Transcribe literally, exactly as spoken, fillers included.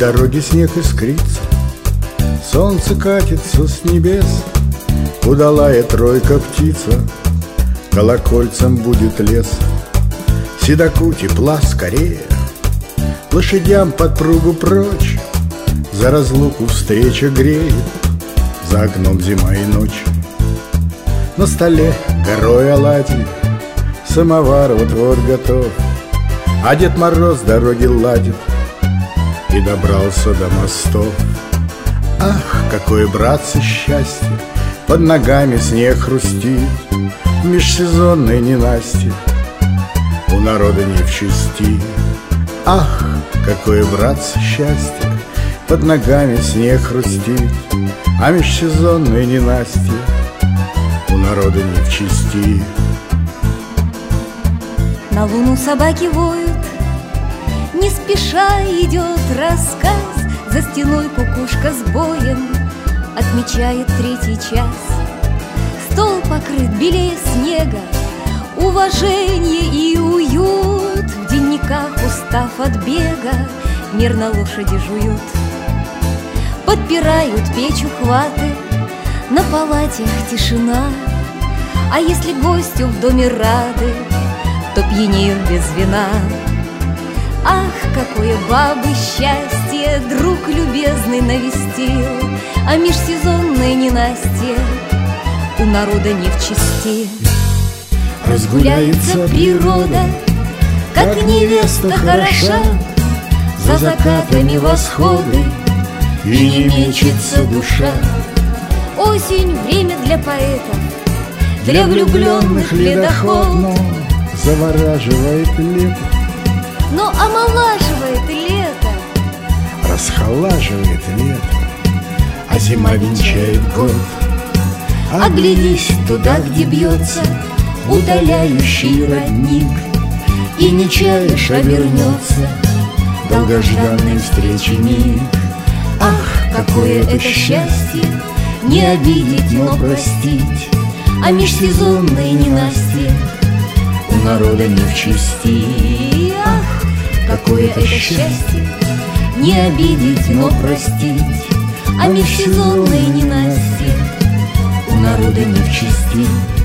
дороги снег искрится, солнце катится с небес. Удалая тройка птица, колокольцем будет лес. Седоку тепла скорее, лошадям подпругу прочь. За разлуку встреча греет, за окном зима и ночь. На столе горой оладьи, самовар вот-вот готов, а Дед Мороз дороги ладит и добрался до мостов. Ах, какое, братцы, счастье! Под ногами снег хрустит в межсезонной ненастье, у народа не в чести. Ах, какое, братцы, счастье! Под ногами снег хрустит, а межсезонной ненастье у народа не в чести. На луну собаки воют, не спеша идет рассказ. За стеной кукушка с боем отмечает третий час. Стол покрыт белее снега, уважение и уют. В денниках, устав от бега, мирно лошади жуют. Подпирают печь ухваты, на палатях тишина. А если гостю в доме рады, то пьянеют без вина. Ах, какое, бабы, счастье! Друг любезный навестил, а межсезонное ненастье у народа не в чести. Разгуляется природа, как невеста хороша, за закатами восходы, и не мечется душа. Осень — время для поэтов, для влюбленных ледоход. Но завораживает лето, но омолаживает лето, расхолаживает лето, а зима венчает год. Оглянись туда, где бьется удаляющий родник, и не чаешь, а вернется долгожданной встречи миг. Ах, какое это счастье! Не обидеть, но простить, а межсезонное ненастье у народа не в чести. Ах, какое это счастье! Не обидеть, но простить, а межсезонное ненастье у народа не в чести.